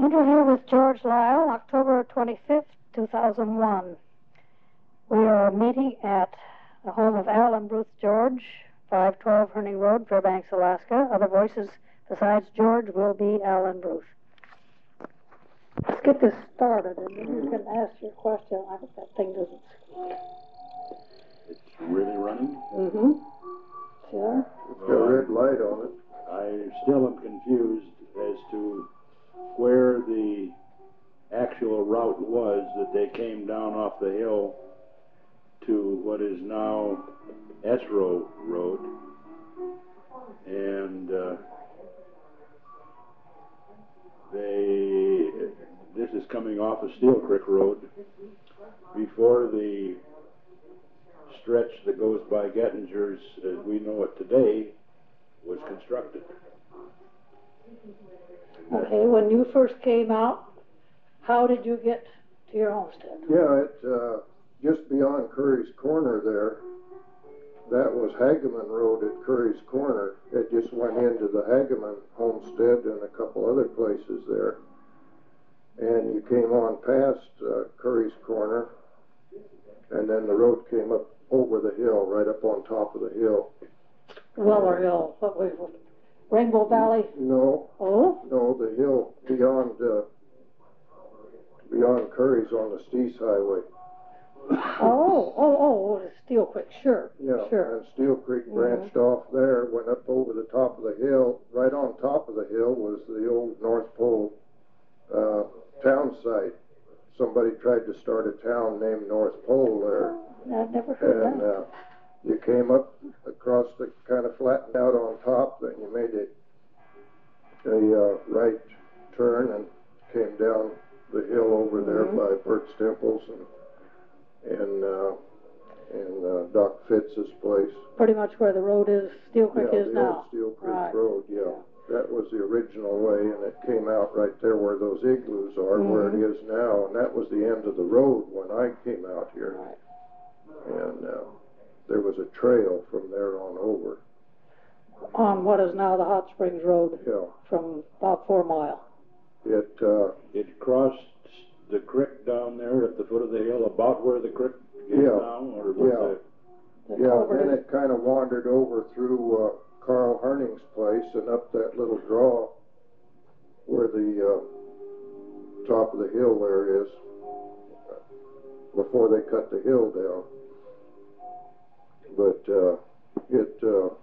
Interview with George Lyle, October 25th, 2001. We are meeting at the home of Alan Bruce George, 512 Herning Road, Fairbanks, Alaska. Other voices besides George will be Alan Bruce. Let's get this started, and then you can ask your question. I hope that thing doesn't squeak. It's really running? Mm-hmm. Sure. It's got a red light on it. I still am confused as to where the actual route was that they came down off the hill to what is now Esro Road. And this is coming off of Steel Creek Road before the stretch that goes by Gettinger's, as we know it today, was constructed. Okay, when you first came out, how did you get to your homestead? Yeah, it's just beyond Curry's Corner there. That was Hageman Road at Curry's Corner. It just went into the Hageman homestead and a couple other places there. And you came on past Curry's Corner, and then the road came up over the hill, right up on top of the hill. Weller Hill, what was it? Rainbow Valley? No. Oh? No, the hill beyond Curry's on the Steese Highway. Oh, Steel Creek, sure. Yeah, sure. and Steel Creek branched off there, went up over the top of the hill. Right on top of the hill was the old North Pole town site. Somebody tried to start a town named North Pole there. I've never heard and, that. You came up across the kind of flattened out on top, then you made a right turn and came down the hill over there by Bert Stemples and Doc Fitz's place. Pretty much where the road is, Steel Creek is the now. Old Steel Creek right. Road, yeah. That was the original way, and it came out right there where those igloos are, where it is now, and that was the end of the road when I came out here. Right. And there was a trail from there on over. On what is now the Hot Springs Road. Yeah. From about 4 Mile. It crossed the creek down there at the foot of the hill, about where the creek is now, or was then it kind of wandered over through Carl Herning's place and up that little draw where the top of the hill there is, before they cut the hill down. But it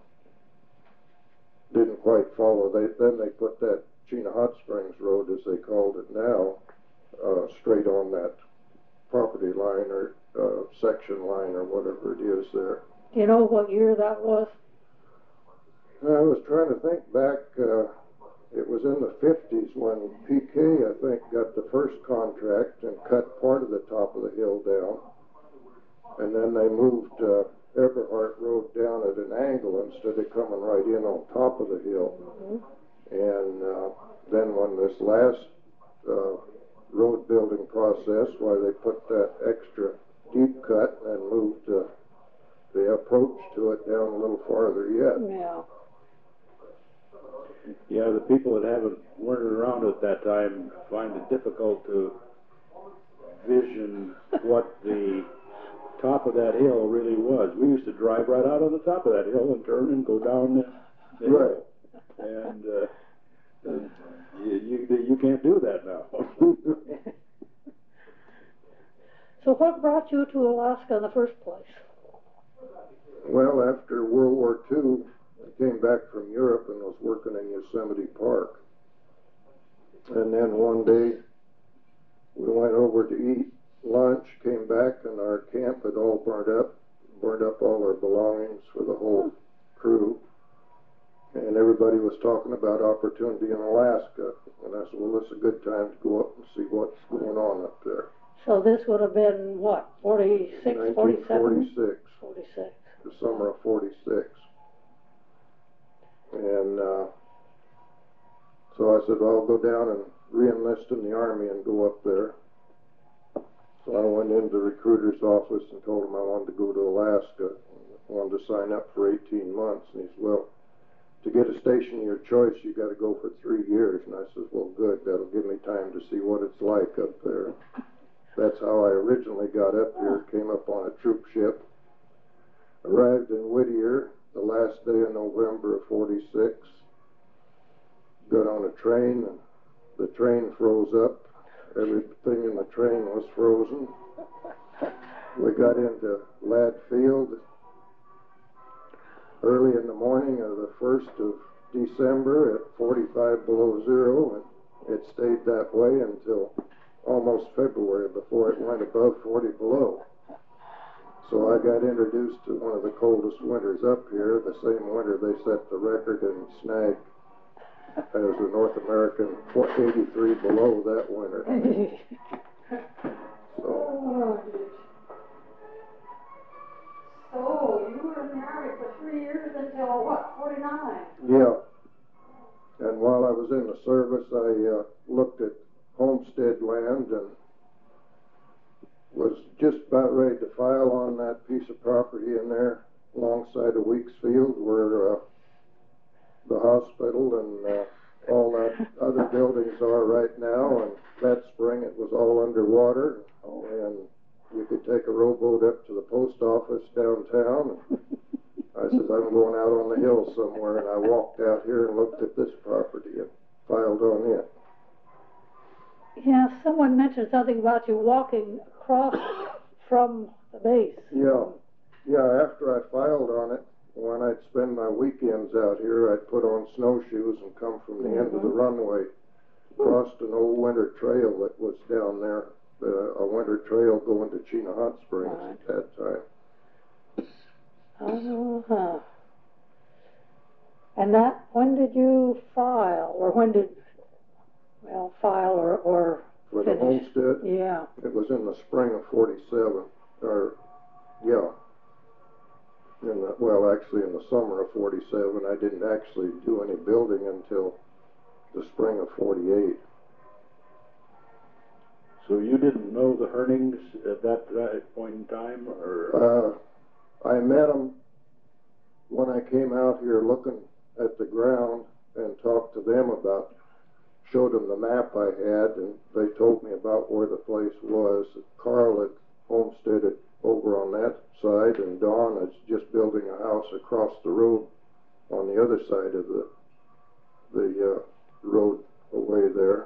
didn't quite follow. Then they put that Chena Hot Springs Road, as they called it now, straight on that property line or section line or whatever it is there. Do you know what year that was? I was trying to think back. It was in the 50s when PK, I think, got the first contract and cut part of the top of the hill down. And then they moved Eberhart Road down at an angle instead of coming right in on top of the hill. And then when this last road building process, why they put that extra deep cut and moved the approach to it down a little farther yet. Yeah. Yeah, the people that weren't around at that time find it difficult to vision what the top of that hill really was. We used to drive right out on the top of that hill and turn and go down the hill. And you can't do that now. So what brought you to Alaska in the first place? Well, after World War II, I came back from Europe and was working in Yosemite Park. And then one day, we went over to eat lunch, came back, and our camp had all burned up all our belongings for the whole crew. And everybody was talking about opportunity in Alaska. And I said, well, this is a good time to go up and see what's going on up there. So this would have been, what, 46, 47? 1946. 46. The summer of 46. And so I said, well, I'll go down and re-enlist in the Army and go up there. So I went into the recruiter's office and told him I wanted to go to Alaska. I wanted to sign up for 18 months. And he said, well, to get a station of your choice, you got to go for 3 years. And I said, well, good. That'll give me time to see what it's like up there. That's how I originally got up here. Came up on a troop ship. Arrived in Whittier the last day of November of '46. Got on a train, and the train froze up. Everything in the train was frozen. We got into Ladd Field early in the morning of the 1st of December at 45 below zero, and it stayed that way until almost February before it went above 40 below. So I got introduced to one of the coldest winters up here, the same winter they set the record in Snag as the North American, 83 below that winter. So you were in the Army for 3 years until what, 49? Yeah. And while I was in the service, I looked at homestead land and was just about ready to file on that piece of property in there alongside of Weeks Field where the hospital and all that other buildings are right now. And that spring it was all underwater, and you could take a rowboat up to the post office downtown. I said, I'm going out on the hill somewhere, and I walked out here and looked at this property and filed on it. Yeah, someone mentioned something about you walking across from the base. Yeah, after I filed on it, when I'd spend my weekends out here, I'd put on snowshoes and come from the end of the runway, crossed an old winter trail that was down there, a winter trail going to Chena Hot Springs at that time. Uh-huh. And that, when did you file, or when did, file or For finish? the homestead? Yeah. It was in the spring of '47, actually in the summer of '47. I didn't actually do any building until the spring of '48. So you didn't know the Hernings at that point in time, or? I met them when I came out here looking at the ground and talked to them about, showed them the map I had, and they told me about where the place was. Carl had homesteaded over on that side, and Don is just building a house across the road on the other side of the road away there.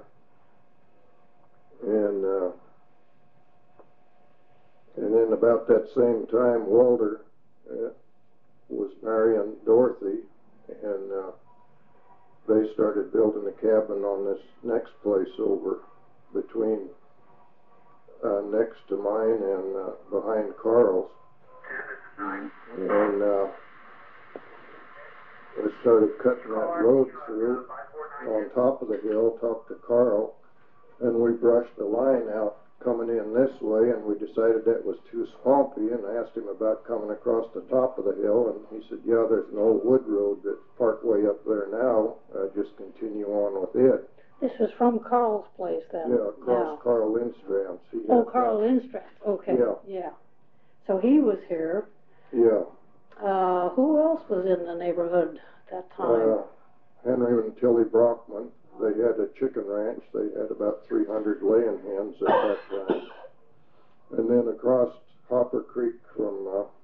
And then about that same time, Walter was marrying Dorothy, and they started building a cabin on this next place over between next to mine and behind Carl's. And we started cutting that road through on top of the hill, talked to Carl, and we brushed the line out coming in this way, and we decided that was too swampy, and I asked him about coming across the top of the hill, and he said, yeah, there's an old wood road that's part way up there now, just continue on with it. This was from Carl's place then? Yeah, across Carl Lindstrand's. Carl Lindstrand, okay. Yeah. So he was here. Yeah. Who else was in the neighborhood at that time? Henry and Tilly Brockman. They had a chicken ranch. They had about 300 laying hens at that time. And then across Hopper Creek from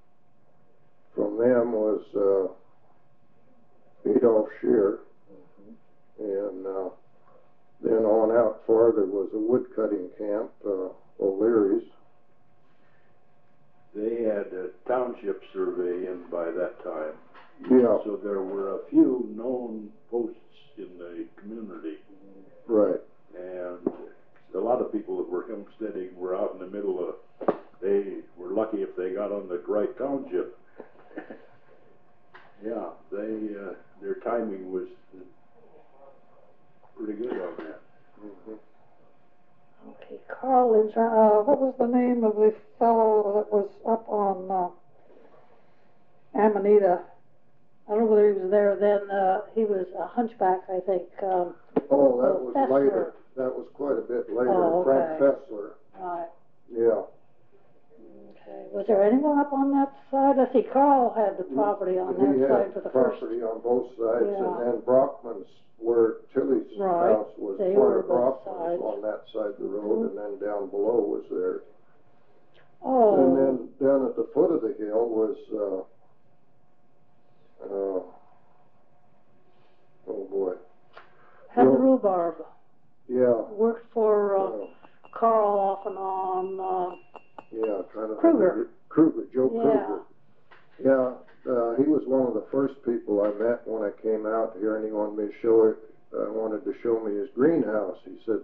them was Adolph Shear. And then on out farther was a wood cutting camp, O'Leary's. They had a township survey in by that time. Yeah. So there were a few known posts in the community. Right. And a lot of people that were homesteading were out in the middle of, they were lucky if they got on the right township. Yeah, their timing was pretty good on that. Mm-hmm. Okay, Carl Lindstrand. What was the name of the fellow that was up on Amanita? I don't know whether he was there then. He was a hunchback, I think. That was Fessler. later. That was quite a bit later. Oh, okay. Frank Fessler. Right. Yeah. Okay, was there anyone up on that side? I see Carl had the property on that side for the first. Property on both sides, Yeah. and then Brockman's, where Tilly's Right. house was, They part were of both Brockman's sides. on that side of the road, and then down below was theirs. Oh. And then down at the foot of the hill was, oh boy. Had the Well, rhubarb. Yeah. Worked for Carl off and on. Yeah, trying to Kruger. Joe Yeah. Kruger. Yeah, he was one of the first people I met when I came out here, and he wanted me to show it. Wanted to show me his greenhouse. He said,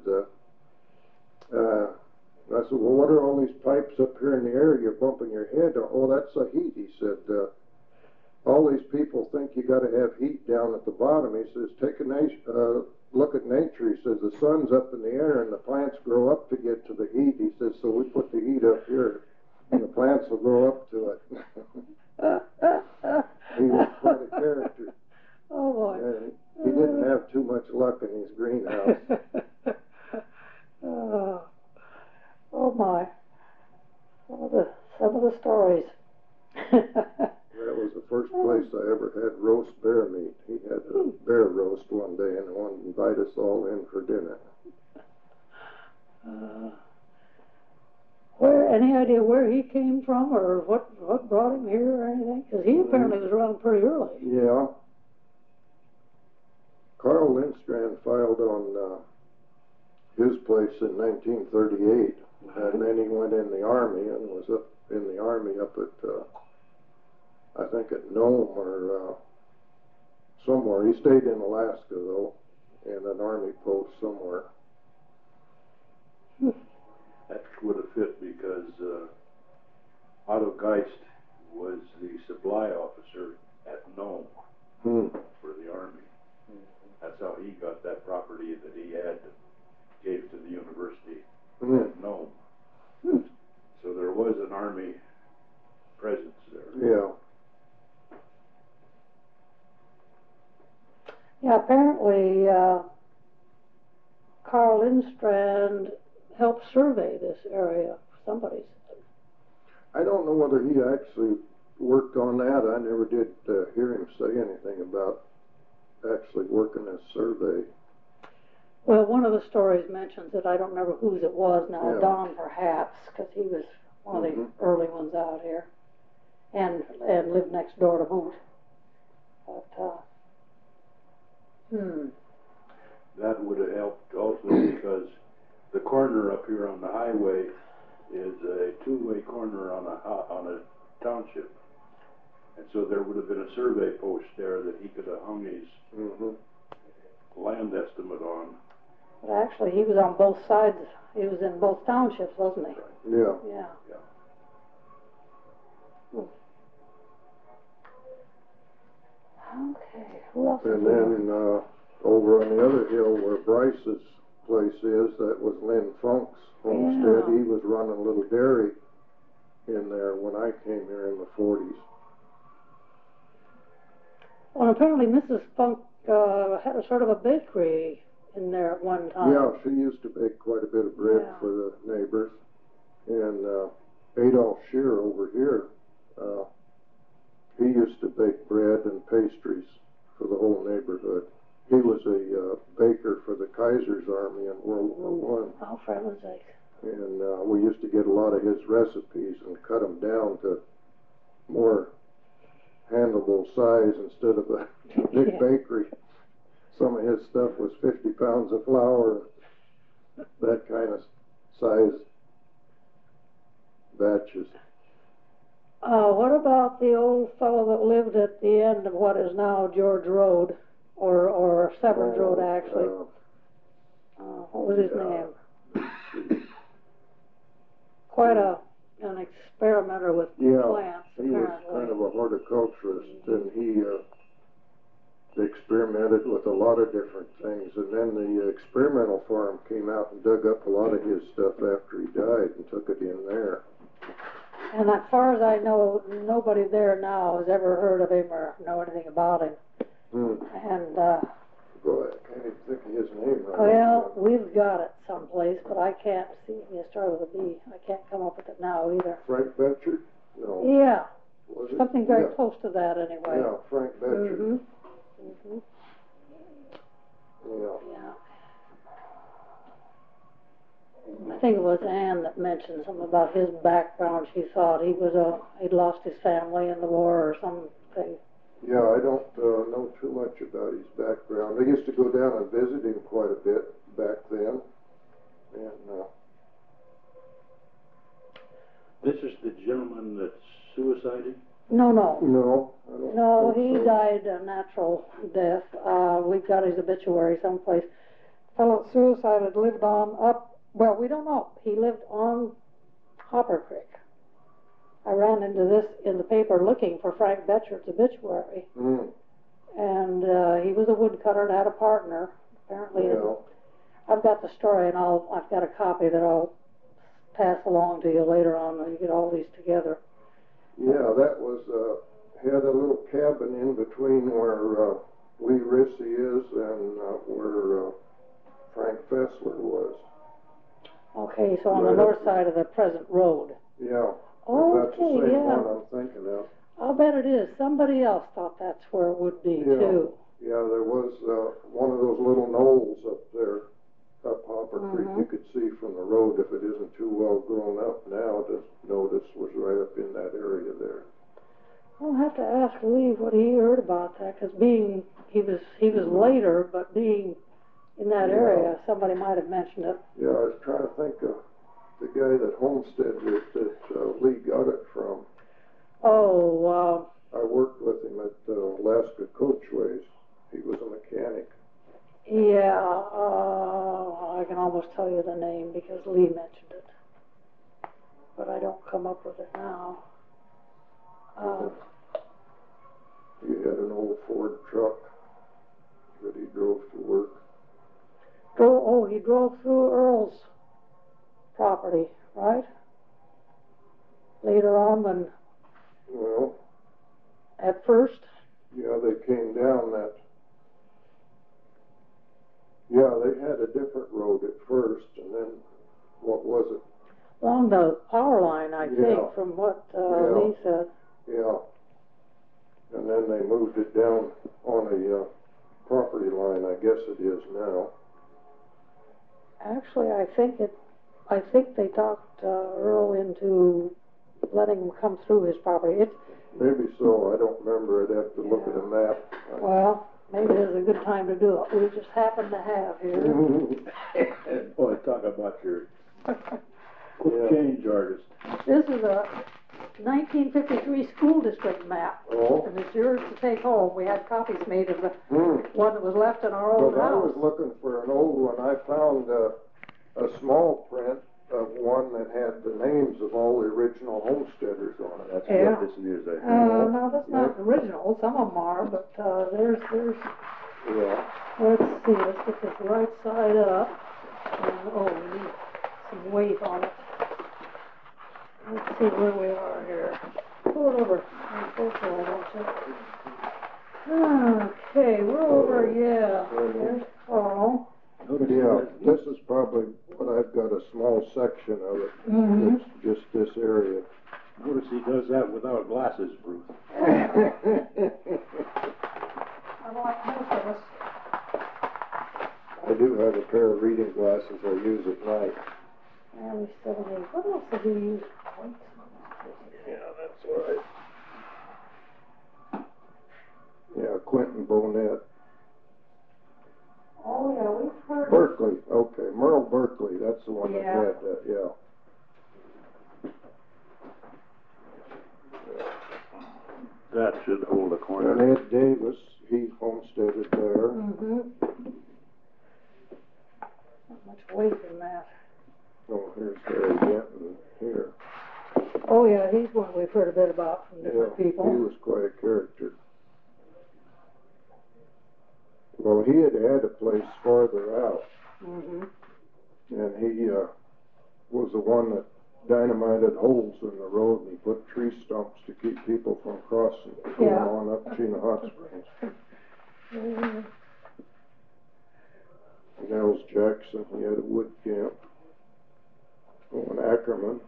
I said, well, what are all these pipes up here in the air? You're bumping your head. Oh, that's the heat. He said, all these people think you got to have heat down at the bottom. He says, take a look at nature. He says, the sun's up in the air and the plants grow up to get to the heat. He says, so we put the heat up here and the plants will grow up to it. He was quite a character. Oh, boy. And he didn't have too much luck in his greenhouse. Oh, my. Some of the stories. That was the first place I ever had roast bear meat. He had a bear roast one day and wanted to invite us all in for dinner. Any idea where he came from or what brought him here or anything? Because he apparently was around pretty early. Yeah. Carl Lindstrand filed on his place in 1938, and then he went in the Army and was up in the Army up at, I think at Nome or somewhere. He stayed in Alaska, though, in an Army post somewhere. That would have fit because Otto Geist was the supply officer at Nome for the Army. That's how he got that property that he had, gave to the university at Nome. So there was an Army presence there. Yeah. Yeah, apparently Carl Lindstrand helped survey this area. Somebody said. I don't know whether he actually worked on that. I never did hear him say anything about actually working this survey. Well, one of the stories mentions it. I don't remember whose it was now. Yeah. Don, perhaps, because he was one of the early ones out here, and lived next door to boot. But That would have helped also because the corner up here on the highway is a two-way corner on a township. And so there would have been a survey post there that he could have hung his land estimate on. but actually, he was on both sides. He was in both townships, wasn't he? Yeah. Yeah. Okay. Who else? And then over on the other hill where Bryce's place is, that was Lynn Funk's homestead. Yeah. He was running a little dairy in there when I came here in the 40s. Well, apparently Mrs. Funk had a sort of a bakery in there at one time. Yeah, she used to bake quite a bit of bread for the neighbors. And Adolph Shear over here, he used to bake bread and pastries for the whole neighborhood. He was a baker for the Kaiser's Army in World War I. Oh, for heaven's sake. And we used to get a lot of his recipes and cut them down to more handleable size instead of a big bakery. Some of his stuff was 50 pounds of flour, that kind of size batches. What about the old fellow that lived at the end of what is now George Road, or Severns Road, actually? What was his name? Quite an experimenter with plants, he was kind of a horticulturist, and he experimented with a lot of different things. And then the experimental farm came out and dug up a lot of his stuff after he died and took it in there. And as far as I know, nobody there now has ever heard of him or know anything about him. And Boy, I can't even think of his name right Well, now. we've got it someplace, but I can't see. You start with a B. I can't come up with it now either. Frank Betchard? No. Yeah, Was it? something very Yeah. close to that anyway. Yeah, Frank Betchard. Mm-hmm. Yeah. Yeah. I think it was Ann that mentioned something about his background. She thought he'd lost his family in the war or something. Yeah, I don't know too much about his background. I used to go down and visit him quite a bit back then. And, This is the gentleman that suicided? No. no, I don't No, think he so. died a natural death. We've got his obituary someplace. Fellow suicided, lived on up, well, we don't know. He lived on Hopper Creek. I ran into this in the paper looking for Frank Betchard's obituary. Mm. And he was a woodcutter and had a partner. Apparently, Yeah. I've got the story, and I've got a copy that I'll pass along to you later on when you get all these together. Yeah, that was, had a little cabin in between where Lee Rissy is and where Frank Fessler was. Okay, so on Right the north up side of the present road. Yeah. Okay, That's the same yeah. one I'm thinking of. I'll bet it is. Somebody else thought that's where it would be, Yeah. too. Yeah, there was one of those little knolls up there, up Hopper Creek, you could see from the road if it isn't too well grown up now to notice was right up in that area there. I'll have to ask Lee what he heard about that, because he was later, but being in that area, somebody might have mentioned it. Yeah, I was trying to think of the guy that homesteaded it that Lee got it from. Oh, I worked with him at Alaska Coachways. He was a mechanic. yeah, I can almost tell you the name because Lee mentioned it. But I don't come up with it now. He had an old Ford truck that he drove to work. He drove through Earl's property, right? Later on when, Well, at first, yeah, they came down that. Yeah, they had a different road at first, and then, what was it? along the power line, I Yeah. think, from what Lee said. Yeah. And then they moved it down on a property line, I guess it is now. Actually, I think they talked Earl into letting him come through his property. Maybe so, I don't remember, I'd have to look at a map. Well, maybe this is a good time to do it. We just happen to have here. Boy, talk about your quick change artist. This is a 1953 school district map. Oh. And it's yours to take home. We had copies made of the one that was left in our old But I house. was looking for an old one. I found a small print of one that had the names of all the original homesteaders on it. That's Yeah. what this is, I think. No, that's not original. Some of them are, but there's. Yeah. Let's see. Let's get this right side up. And, we need some weight on it. Let's see where we are here. Pull it over. Okay, we're over. Yeah. There's Carl. Yeah, this is probably what I've got, a small section of it. It's just this area. Notice he does that without glasses, Bruce. Unlike most of us. I do have a pair of reading glasses I use at night. And we still need. What else did we use? Yeah, that's right. Yeah, Quentin Bonnet. Oh, yeah, we've heard. Berkeley, okay, Merle Berkeley, that's the one that Yeah. had that, yeah. That should hold a corner. And Ed Davis, he homesteaded there. Not much weight in that. Oh, here's Harry Denton here. Oh, yeah, he's one we've heard a bit about from different people. He was quite a character. Well, he had a place farther out. And he was the one that dynamited holes in the road and put tree stumps to keep people from crossing, going on up Chena Hot Springs. Nels Jackson, he had a wood camp. Owen Ackerman,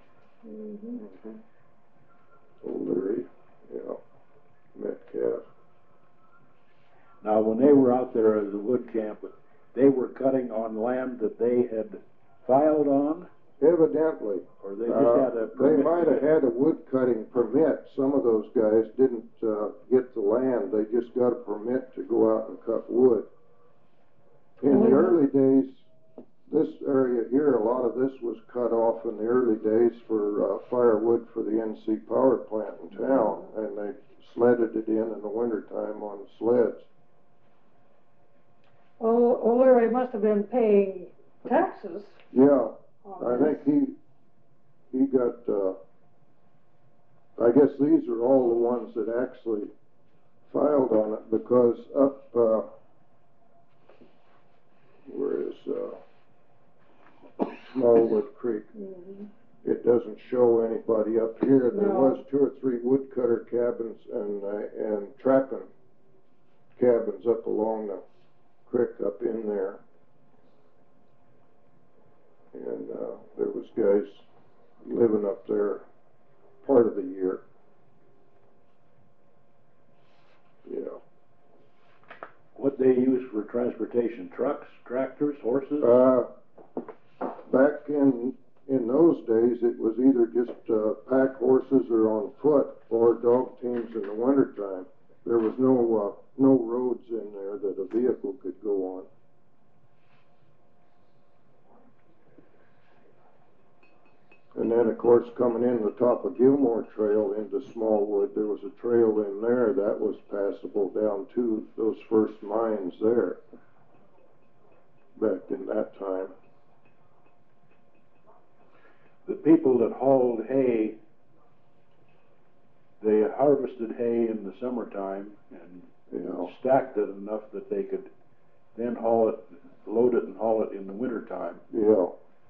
O'Leary, yeah, Metcalf. Now, when they were out there at the wood camp, they were cutting on land that they had filed on? Evidently. Or they just had a permit? They might have had a wood cutting permit. Some of those guys didn't get the land. They just got a permit to go out and cut wood. In the early days, this area here, a lot of this was cut off in the early days for firewood for the NC power plant in town, and they sledded it in the wintertime on sleds. Well, O'Leary must have been paying taxes. Yeah, I think he got, I guess these are all the ones that actually filed on it, because up, where is Smallwood Creek, it doesn't show anybody up here. There was 2 or 3 woodcutter cabins and trapping cabins up along the creek up in there. And there was guys living up there part of the year. Yeah. What they used for transportation? Trucks, tractors, horses? Back in those days, it was either just pack horses or on foot, or dog teams in the wintertime. There was no roads in there that a vehicle could go on. And then, of course, coming in the top of Gilmore Trail into Smallwood, there was a trail in there that was passable down to those first mines there, back in that time. The people that hauled hay, they harvested hay in the summertime and stacked it enough that they could then haul it, load it and haul it in the wintertime. Yeah.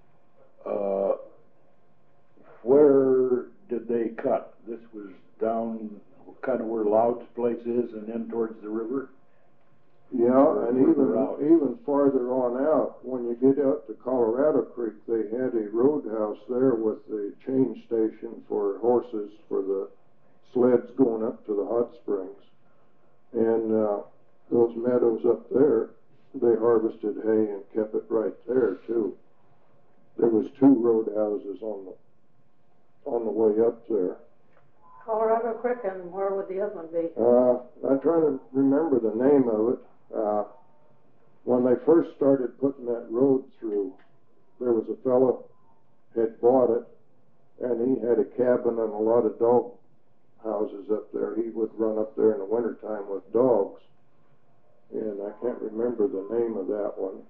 Where did they cut? This was down kind of where Loud's place is and then towards the river? Yeah, and even farther on out, when you get out to Colorado Creek, they had a roadhouse there with a change station for horses for the sleds going up to the hot springs. And those meadows up there, they harvested hay and kept it right there too. There was 2 roadhouses on the way up there. Colorado Creek, and where would the other one be? I'm trying to remember the name of it. When they first started putting that road through, there was a fellow had bought it, and he had a cabin and a lot of dog houses up there. He would run up there in the wintertime with dogs, and I can't remember the name of that one.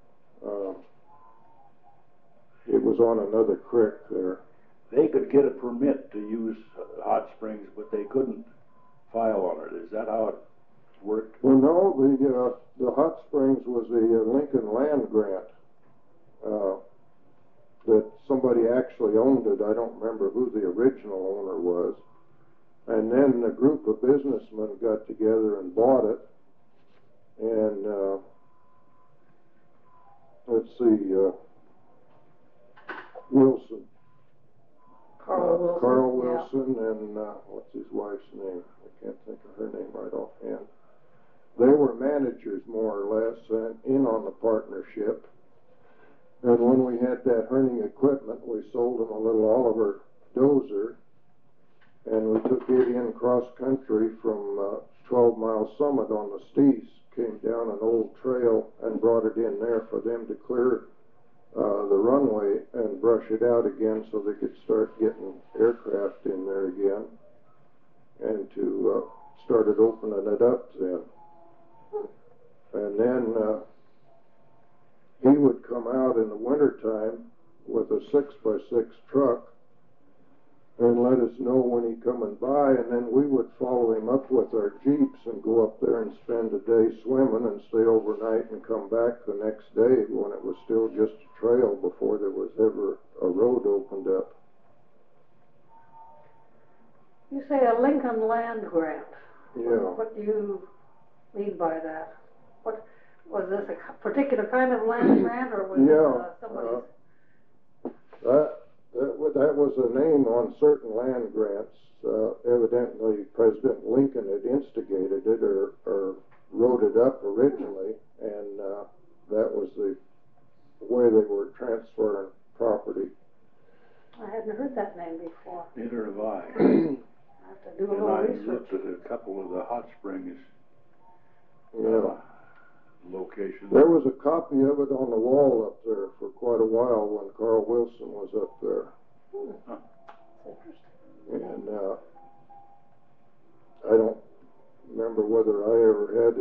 It was on another creek there. They could get a permit to use hot springs, but they couldn't file on it. Is that how it worked? Well, no, the hot springs was a Lincoln land grant that somebody actually owned it. I don't remember who the original owner was. And then a group of businessmen got together and bought it. And let's see, Wilson. Carl Wilson, and what's his wife's name? I can't think of her name right offhand. They were managers, more or less, and in on the partnership. And when we had that herning equipment, we sold them a little Oliver dozer, and we took it in cross country from 12 Mile Summit on the Stees, came down an old trail and brought it in there for them to clear the runway and brush it out again so they could start getting aircraft in there again, and to started opening it up then. And then he would come out in the wintertime with a 6x6 truck and let us know when he coming by, and then we would follow him up with our Jeeps and go up there and spend a day swimming and stay overnight and come back the next day when it was still just a trail before there was ever a road opened up. You say a Lincoln land grant. Yeah. What do you mean by that? Was this a particular kind of land grant, or was this somebody's? That was a name on certain land grants. Evidently, President Lincoln had instigated it or wrote it up originally, and that was the way they were transferring property. I hadn't heard that name before. Neither have I. I have to do a little research. I looked at a couple of the hot springs locations. There was a copy of it on the wall up there for quite a while when Carl Wilson was up there. Huh. That's interesting. And I don't remember whether I ever had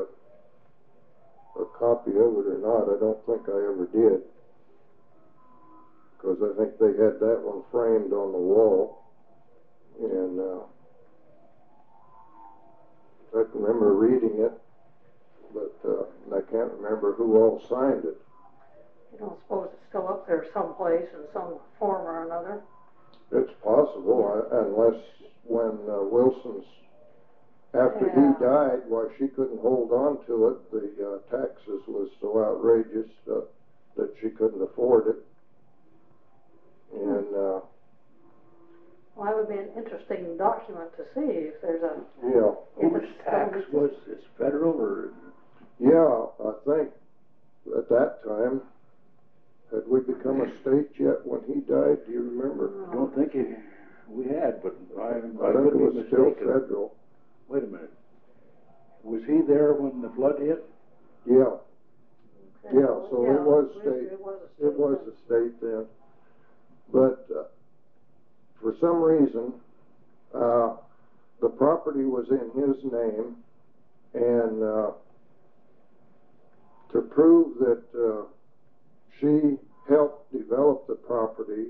a copy of it or not. I don't think I ever did, because I think they had that one framed on the wall, and I can remember reading it, but I can't remember who all signed it. You don't suppose it's still up there someplace in some form or another? It's possible, unless when Wilson's, after he died, why she couldn't hold on to it. The taxes was so outrageous that she couldn't afford it. And well, that would be an interesting document to see if there's a. Yeah. Whose tax was this? Federal or? Yeah, I think at that time. Had we become a state yet when he died? Do you remember? I don't think we had, but I think could it be was still mistaken. federal. Wait a minute. Was he there when the flood hit? Yeah. Okay. Yeah, so it was state. It was a state then. But for some reason, the property was in his name, and to prove that she helped develop the property,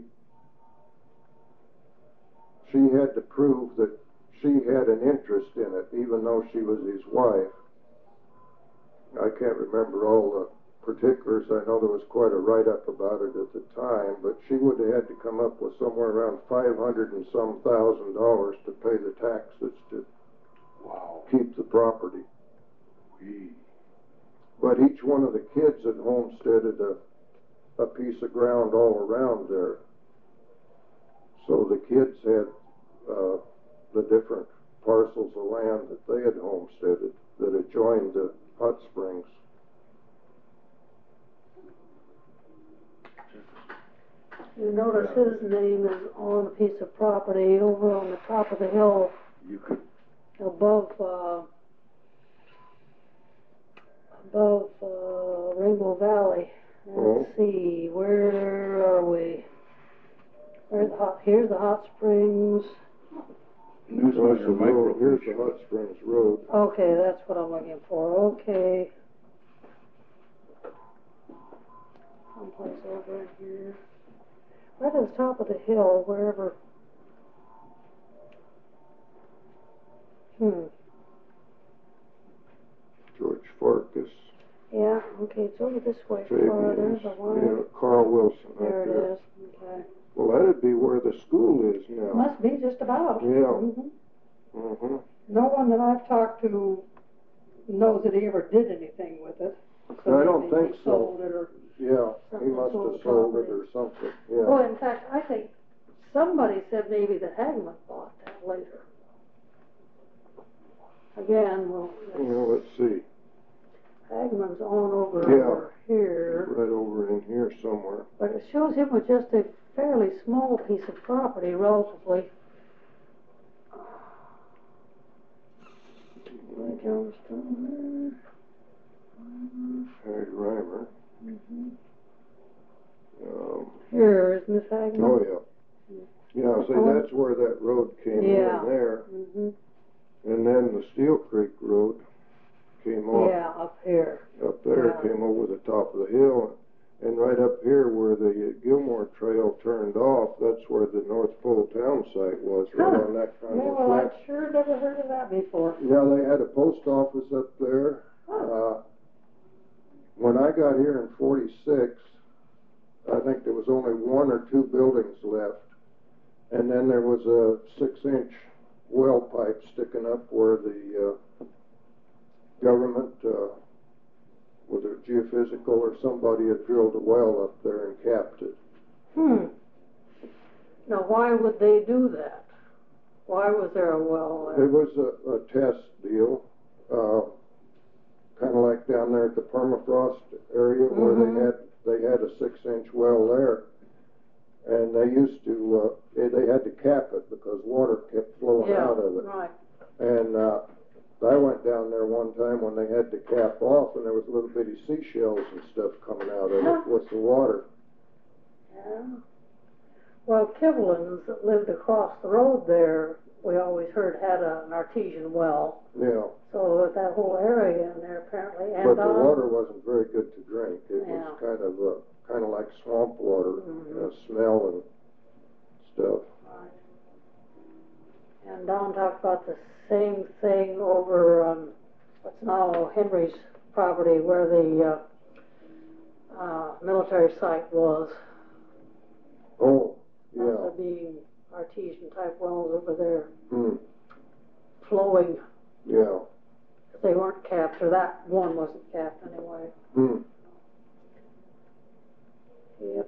she had to prove that she had an interest in it, even though she was his wife. I can't remember all the particulars. I know there was quite a write-up about it at the time, but she would have had to come up with somewhere around $500 and some thousand to pay the taxes to keep the property. But each one of the kids had homesteaded a piece of ground all around there. So the kids had the different parcels of land that they had homesteaded that adjoined the hot springs. You notice his name is on a piece of property over on the top of the hill above Rainbow Valley. Let's see, where are we? Here's the hot springs. Here's the Hot Springs Road. Okay, that's what I'm looking for. Okay. Someplace over in here. Right at the top of the hill, wherever. George Farkas. Yeah, okay, it's over this way Fabians. farther. The one. Yeah, Carl Wilson. There right it there. is. Okay. Well, that'd be where the school is now. Must be just about. Yeah. Mm-hmm. No one that I've talked to knows that he ever did anything with it. So I don't think he so. sold it or he must have sold it or something. Yeah. Well, in fact, I think somebody said maybe the Hagman bought that later. Again, let's see. Hagman's on over here. Right over in here somewhere. But it shows him with just a fairly small piece of property, relatively. Harry Reimer. Here is Miss Hagman. Oh, yeah. Yeah, see, that's where that road came in there. And then the Steel Creek Road came off. Yeah, up here. Up there, came over the top of the hill. And right up here where the Gilmore Trail turned off, that's where the North Pole town site was, right on that kind of well, I've sure never heard of that before. Yeah, they had a post office up there. When I got here in '46, I think there was only 1 or 2 buildings left. And then there was a 6-inch well pipe sticking up where the government whether geophysical or somebody had drilled a well up there and capped it. Now, why would they do that? Why was there a well there? It was a test deal, kind of like down there at the permafrost area where they had a 6-inch well there, and they used to they had to cap it because water kept flowing out of it. Right. And I went down there one time when they had to cap off, and there was little bitty seashells and stuff coming out of it with the water. Yeah. Well, Kivlins that lived across the road there, we always heard had an artesian well. Yeah. So that whole area in there apparently. And but the water wasn't very good to drink. It yeah. was kind of like swamp water, smell and stuff. Right. And Don talked about the same thing over on what's now Henry's property where the military site was. Oh, yeah. Those are being artesian type wells over there. Flowing. Yeah. They weren't capped, or that one wasn't capped anyway. Yep.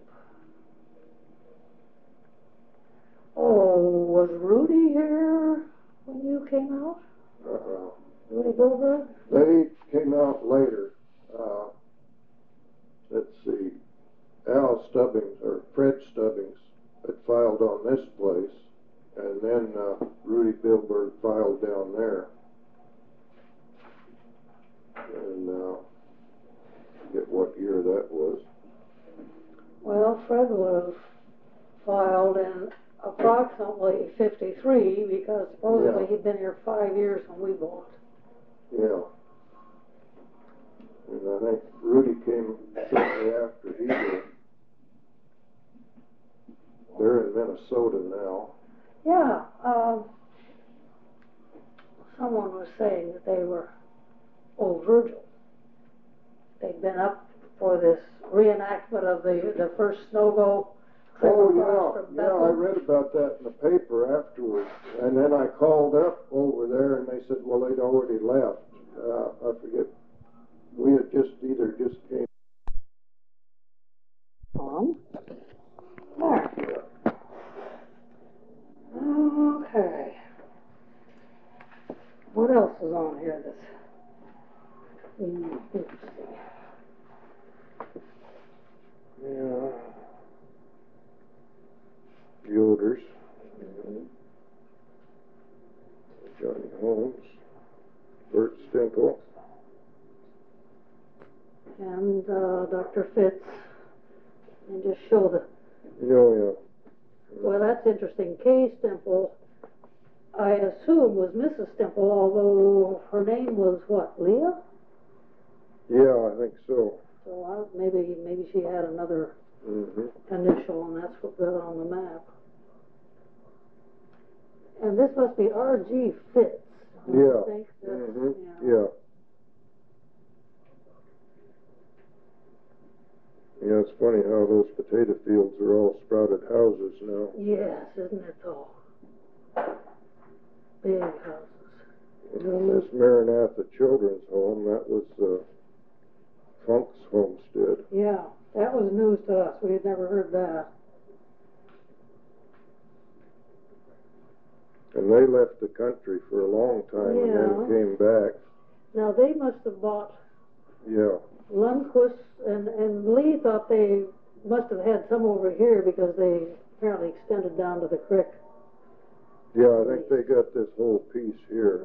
Oh, was Rudy here when you came out? Rudy Goldberg? They came out later. Let's see. Al Stubbings, or Fred Stubbings, had filed on this place, and then Rudy Bilberg filed down there. And I forget what year that was. Well, Fred would have filed in approximately 53 because supposedly he'd been here 5 years when we bought. Yeah. And I think Rudy came shortly after he did. They're in Minnesota now. Yeah. Someone was saying that they were Old Virgil. They'd been up for this reenactment of the first snow-go trip across from Bethel. I read about that in the paper afterwards. And then I called up over there, and they said, well, they'd already left. I forget. We had just came. On. There. Yeah. Okay. What else is on here that's interesting? Yeah. Yoders. Johnny Holmes. Bert Stemple. And Dr. Fitz. And just show the... Yeah. Well, that's interesting. Kay Stemple, I assume, was Mrs. Stemple, although her name was what, Leah? Yeah, I think so. So maybe she had another initial, and that's what got on the map. And this must be R.G. Fitz. Yeah. I think that's, Yeah. Yeah, it's funny how those potato fields are all sprouted houses now. Yes, isn't it though? Big houses. And this Maranatha Children's Home, that was Funk's homestead. Yeah, that was news to us. We had never heard that. And they left the country for a long time and then came back. Now they must have bought Lundquist, and Lee thought they must have had some over here because they apparently extended down to the creek. Yeah, I think they got this whole piece here.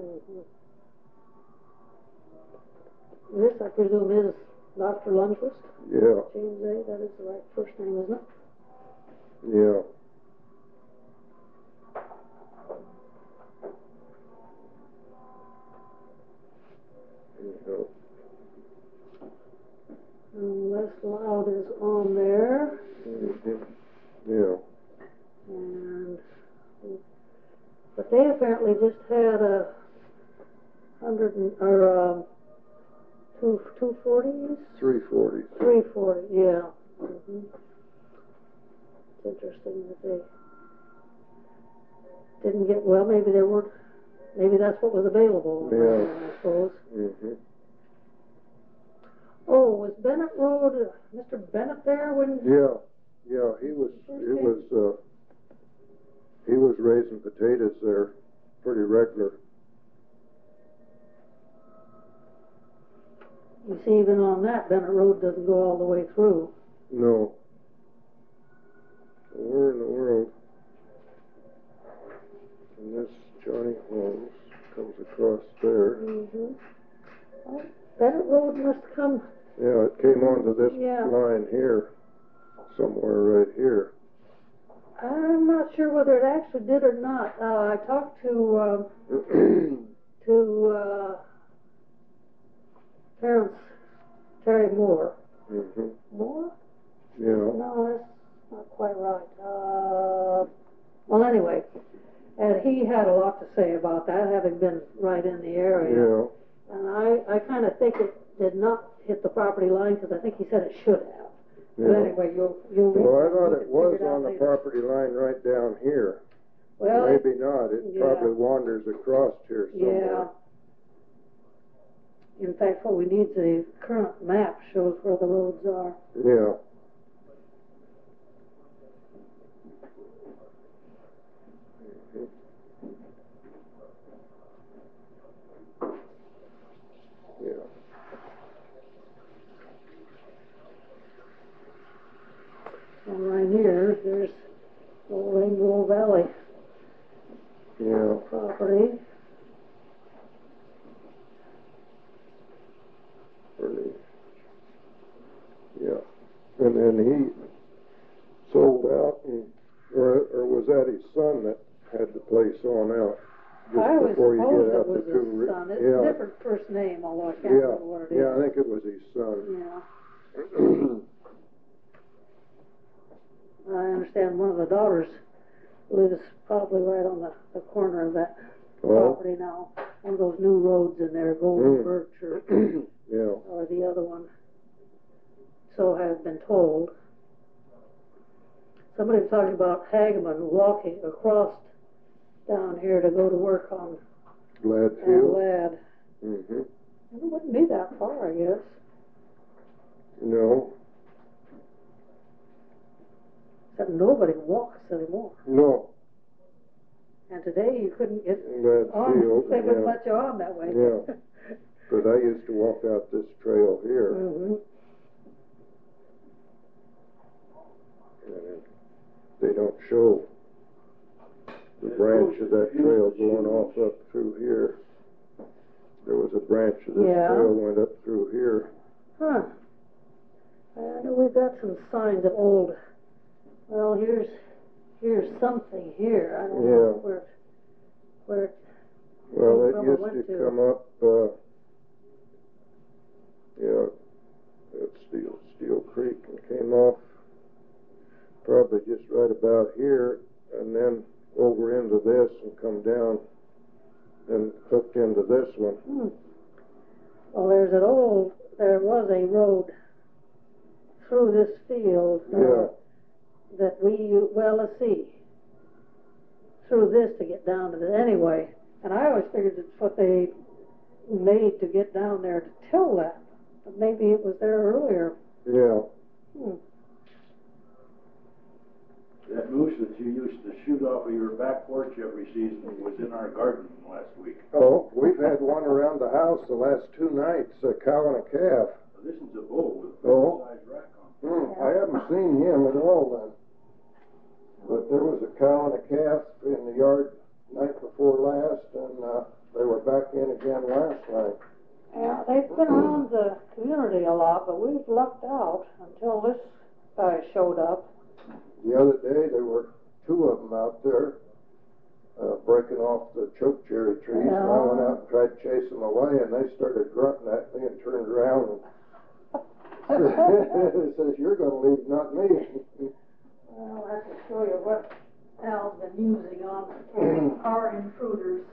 This, I presume, is Dr. Lundquist? Yeah. James A., that is the right first name, isn't it? Yeah. Les Loud is on there. Yeah. But they apparently just had 240s? 340s. 340, yeah. It's interesting that they didn't get, well, maybe that's what was available, I suppose. Oh, was Bennett Road, Mr. Bennett there when? Yeah, he was raising potatoes there pretty regular. You see, even on that, Bennett Road doesn't go all the way through. No. Where in the world? And this Johnny Holmes comes across there. Mm-hmm. Well, Bennett Road must come. Yeah, it came onto this Yeah. line here, somewhere right here. I'm not sure whether it actually did or not. I talked to Terrence Terry Moore. Mm-hmm. Moore? Yeah. No, that's not quite right. Well, anyway, and he had a lot to say about that, having been right in the area. Yeah. And I kind of think it did not hit the property line because I think he said it should have. Yeah. But anyway, you'll Well, I thought you it can was figure it out on the later. property line right down here. Well, Maybe not. It yeah. probably wanders across here somewhere. Yeah. In fact, what we need is the current map shows where the roads are. Yeah. Yeah. And right here, there's the Rainbow Valley Yeah. property. Pretty. Yeah. And then he sold out, or was that his son that had the place on out? Just I always before you supposed get it out was the two. his son. It's Yeah. a different first name, although I can't Yeah. remember what it is. Yeah, I think it was his son. Yeah. I understand one of the daughters lives probably right on the corner of that property now. One of those new roads in there, Golden Birch or, Yeah. or the other one. So have been told. Somebody was talking about Hageman walking across down here to go to work on Gladfield. Lad. Mm-hmm. It wouldn't be that far, I guess. No. Except nobody walks anymore. No. And today you couldn't get Gladfield. on. They wouldn't Yeah. let you on that way. Yeah. Because I used to walk out this trail here. Mm-hmm. And they don't show the branch of that trail going off up through here. There was a branch of this trail went up through here. Huh. I know we've got some signs of old. Well, here's something here. I don't know where it Well, it came from or used went to to. come up, that's Steel Creek, and came off probably just right about here, and then over into this and come down and hooked into this one. Well, there was a road through this field that let's see, through this to get down to it anyway. And I always figured it's what they made to get down there to till that. But maybe it was there earlier. Yeah. That moose that you used to shoot off of your back porch every season was in our garden last week. Oh, we've had one around the house the last 2 nights, a cow and a calf. Now, this is a bull with a full-size rack on. I haven't seen him at all then. But there was a cow and a calf in the yard night before last, and they were back in again last night. Yeah, they've been around the community a lot, but we've lucked out until this guy showed up. The other day there were 2 of them out there breaking off the choke cherry trees, and I went out and tried to chase them away, and they started grunting at me and turned around and says, "You're going to leave, not me." Well, I have to show you what Al's been using on our intruders.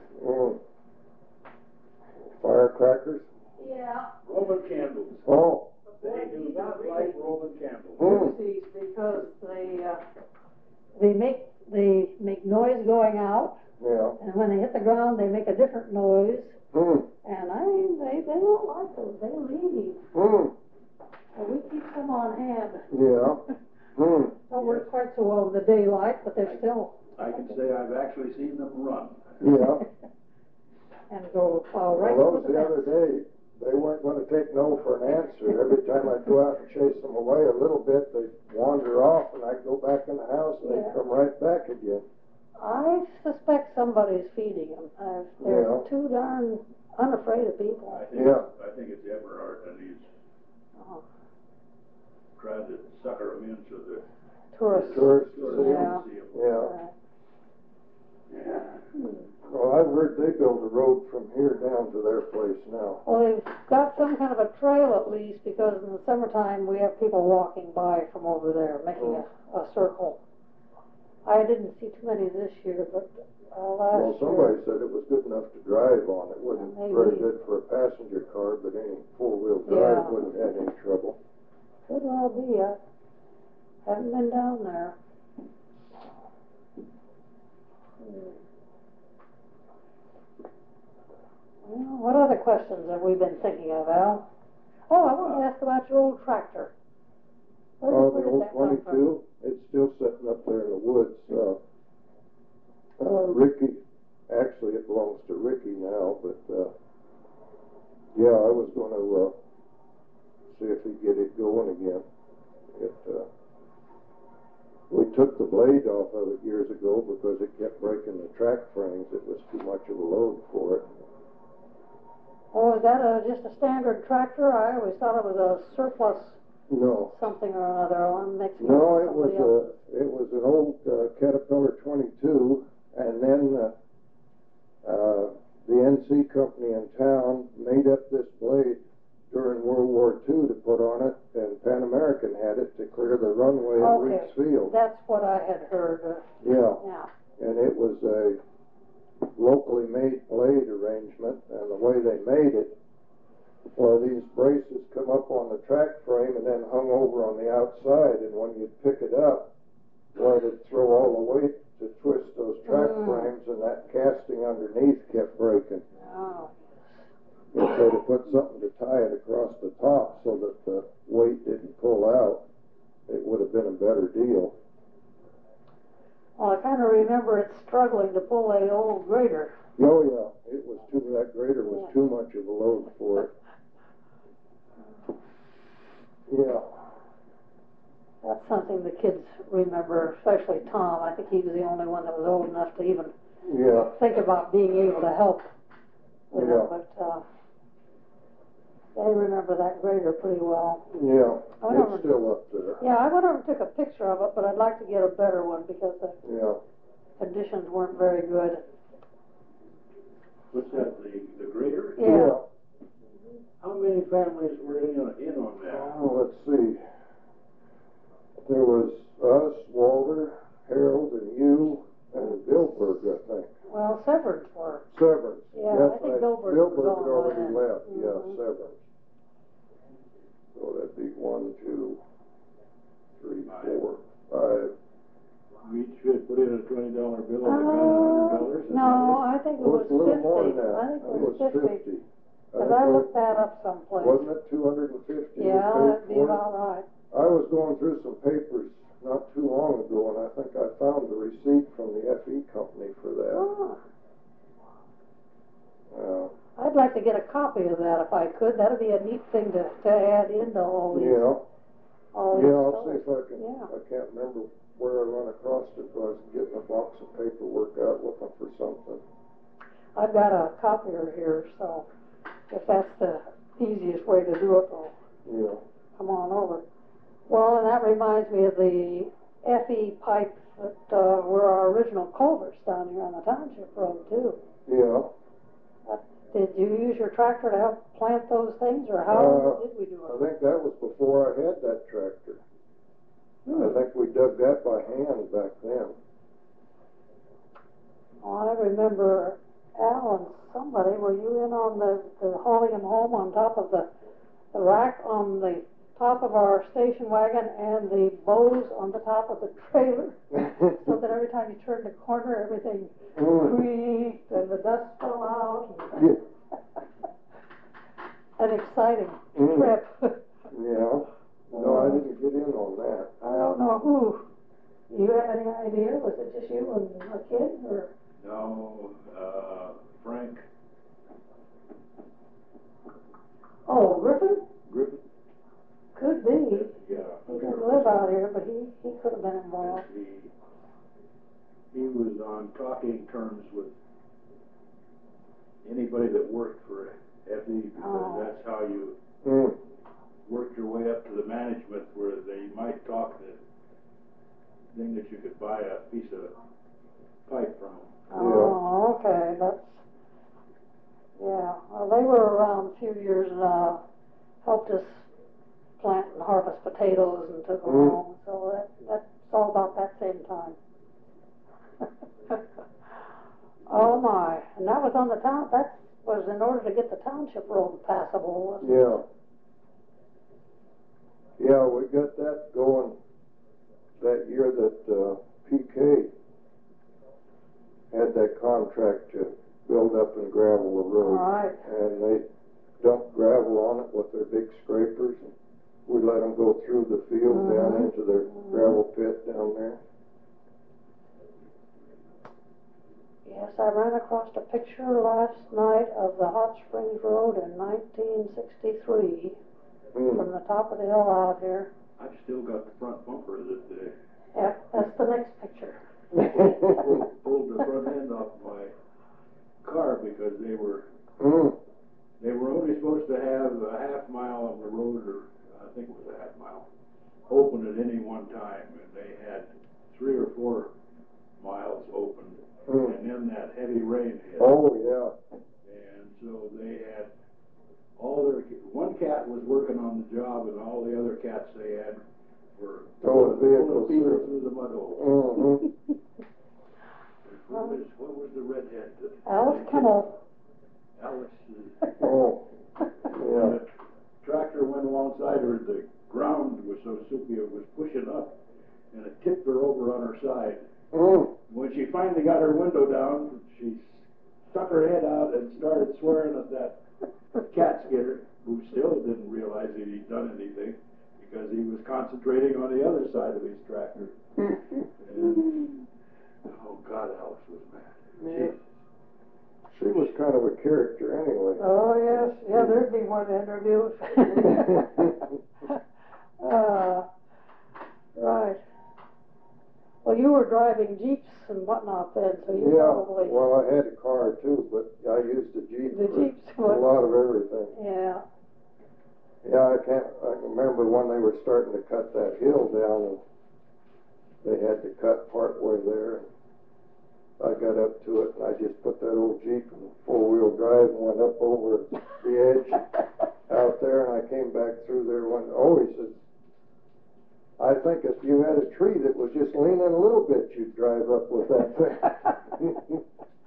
Firecrackers? Yeah. Roman candles. Oh. They do not like Roman candles. These because they make noise going out. Yeah. And when they hit the ground, they make a different noise. And they don't like those. They leave. Well, we keep some on hand. Yeah. Don't work quite so well in the daylight, but they're still. I can say I've actually seen them run. Yeah. And go plow right Well, through those the other day, they weren't going to take no for an answer. Every time I'd go out and chase them away a little bit, they'd wander off, and I'd go back in the house, and they'd come right back again. I suspect somebody's feeding them. They're too darn unafraid of people. I think it's Everard, and he's tried to sucker them in so the Tourists. Yeah. See them. Yeah. Well, I've heard they built a road from here down to their place now. Well, they've got some kind of a trail at least, because in the summertime we have people walking by from over there, making a circle. I didn't see too many this year, but last year. Well, somebody said it was good enough to drive on. It wasn't very good for a passenger car, but any four-wheel drive wouldn't have any trouble. Could well be. I haven't been down there. Well, what other questions have we been thinking of, Al? Oh, I want to ask about your old tractor. The old 22, it's still sitting up there in the woods. Ricky, actually it belongs to Ricky now, but yeah, I was going to see if he'd get it going again. We took the blade off of it years ago because it kept breaking the track frames. It was too much of a load for it. Oh, is that just a standard tractor? I always thought it was a surplus. No. Something or another. I'm mixing No, up somebody else's. It was an old Caterpillar 22, and then the NC company in town made up this blade during World War II to put on it, and Pan American had it to clear the runway at Weeks Field. That's what I had heard. Yeah. And it was a locally made blade arrangement, and the way they made it, well, these braces come up on the track frame and then hung over on the outside, and when you'd pick it up, well, it'd throw all the weight to twist those track frames, and that casting underneath kept breaking. Oh. And so to put something to tie it across the top so that the weight didn't pull out, it would have been a better deal. Well, I kind of remember it struggling to pull a old grader. Oh, yeah. That grader was too much of a load for it. Yeah. That's something the kids remember, especially Tom. I think he was the only one that was old enough to even think about being able to help with it. But they remember that grader pretty well. Yeah, it's still up there. Yeah, I went over and took a picture of it, but I'd like to get a better one because the conditions weren't very good. What's that, the grader? Yeah. How many families were in on that? Oh, let's see. There was us, Walter, Harold, and you, and Billberg, I think. Well, Severance were. Severance. Yeah, I think Billberg had already left. Yeah, Severance. So that'd be 1, 2, 3, 4, 5. We each should put in a $20 bill and $100. No, I think it was 50. A little more than that. I think it was 50. Because I looked that up someplace. Wasn't it 250? Yeah, that'd be about right. I was going through some papers not too long ago, and I think I found the receipt from the FE company for that. I'd like to get a copy of that if I could. That'd be a neat thing to add into all these. I'll see if I can. I can't remember where I run across it, but I was getting a box of paperwork out looking for something. I've got a copier here, so if that's the easiest way to do it, come on over. Well, and that reminds me of the FE pipes that were our original culverts down here on the Township Road, too. Yeah. Did you use your tractor to help plant those things, or how did we do it? I think that was before I had that tractor. I think we dug that by hand back then. Oh, I remember Al and somebody, were you in on the hauling them home on top of the rack on the top of our station wagon and the bows on the top of the trailer? So that every time you turned the corner, everything creaked and the dust fell out. An exciting trip. Yeah. No, I didn't get in on that. I don't know who. Do you have any idea? Was it just you and a kid, or? No, Frank Oh, Griffin? Griffin. Could be. Yeah. He didn't live out here, but he could have been involved. He was on talking terms with anybody that worked for Effie, because that's how you worked your way up to the management, where they might talk the thing that you could buy a piece of pipe from them. Oh, okay, yeah. Well, they were around a few years and helped us plant and harvest potatoes and took them home. So that's all about that same time. Oh my! And that was on the town. That was in order to get the township road passable, wasn't it? Yeah, we got that going that year that PK had that contract to build up and gravel the road. All right. And they dumped gravel on it with their big scrapers. And we let them go through the field down into their gravel pit down there. Yes, I ran across a picture last night of the Hot Springs Road in 1963 from the top of the hill out here. I've still got the front bumper that they Yep, that's the next picture. pulled the front end off my car because they were only supposed to have a half mile of the road, or I think it was a half mile, open at any one time, and they had 3 or 4 miles open. And then that heavy rain hit. Oh, yeah. And so they had one cat was working on the job, and all the other cats they had were throwing vehicles through the mud hole. What was the redhead? Alice Kimmel. Alice. Oh, yeah. The tractor went alongside her. The ground was so soupy it was pushing up, and it tipped her over on her side. When she finally got her window down, she stuck her head out and started swearing at that cat skidder, who still didn't realize that he'd done anything because he was concentrating on the other side of his tractor. And, oh God, Alice was mad. Yeah. She was kind of a character anyway. Oh, yes. Yeah, there'd be one interview. Right. Well, you were driving Jeeps and whatnot then, so you probably... Well, I had a car too, but I used the Jeep for a lot of everything. Yeah. Yeah, I can remember when they were starting to cut that hill down, and they had to cut part way there. And I got up to it, and I just put that old Jeep in four-wheel drive and went up over the edge out there, and I came back through there one. Oh, he says, I think if you had a tree that was just leaning a little bit, you'd drive up with that thing.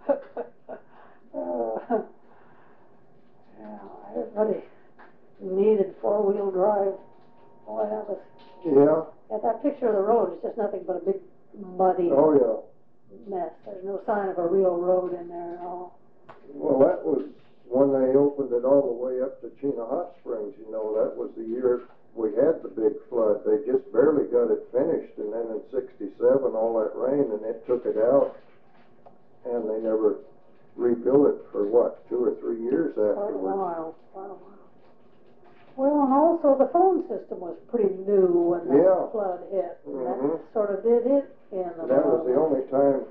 Yeah, everybody needed four-wheel drive. Boy, that was... Yeah. Yeah, that picture of the road is just nothing but a big muddy mess. There's no sign of a real road in there at all. Well, that was when they opened it all the way up to Chena Hot Springs. You know, that was the year we had the big flood. They just barely got it finished, and then in '67, all that rain, and it took it out, and they never rebuilt it for, 2 or 3 years afterwards. Quite a while. Well, and also the phone system was pretty new when the flood hit. And that sort of did it in the That was the only time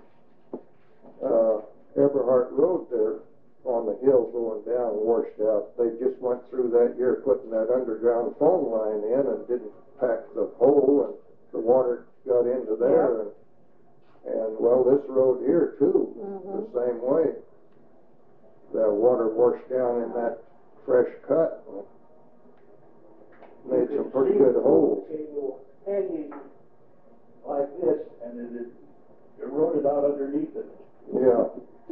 Eberhart Road there on the hill going down washed out. They just went through that year putting that underground phone line in and didn't pack the hole, and the water got into there. And well, this road here too, the same way. The water washed down in that fresh cut. Made some pretty good holes. Cable hanging like this, and it eroded out underneath it. Yeah.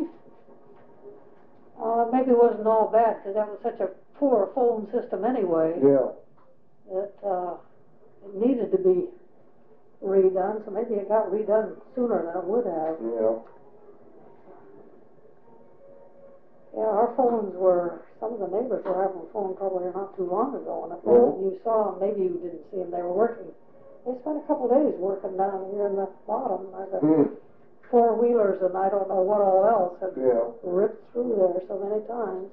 Maybe it wasn't all bad because that was such a poor phone system anyway. Yeah. That it needed to be redone, so maybe it got redone sooner than it would have. Yeah. Yeah, our phones were some of the neighbors were having phone trouble here not too long ago, and if Oh. you saw them, maybe you didn't see them, they were working. They spent a couple of days working down here in the bottom. The four-wheelers and I don't know what all else had ripped through there so many times.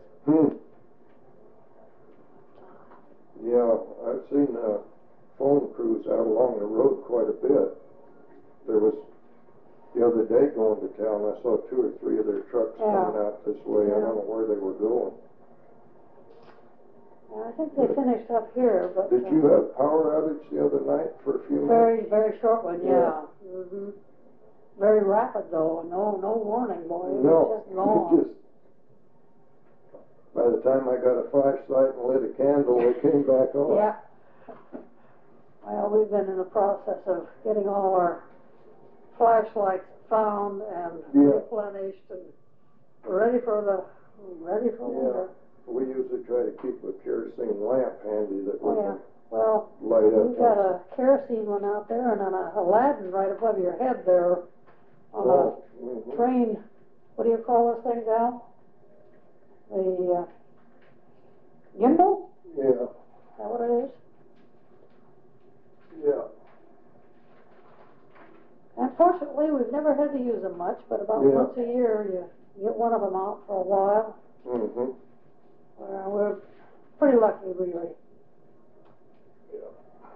Yeah, I've seen phone crews out along the road quite a bit. There was, the other day going to town, I saw 2 or 3 of their trucks coming out this way. I don't know where they were going. Yeah, I think they finished up here, but... Did you have power outage the other night for a few minutes? Very, very short one, yeah. Mm-hmm. Very rapid, though. No warning, boy. It was just gone. By the time I got a flashlight and lit a candle, it came back on. Yeah. Well, we've been in the process of getting all our flashlights found and replenished and ready for winter. We usually try to keep a kerosene lamp handy that we can well, light up. We've got a kerosene one out there and then a Aladdin right above your head there on a train. What do you call those things, Al? The gimbal? Yeah. Is that what it is? Yeah. Unfortunately, we've never had to use them much, but about once a year you get one of them out for a while. Mm-hmm. We're pretty lucky, really. Yeah.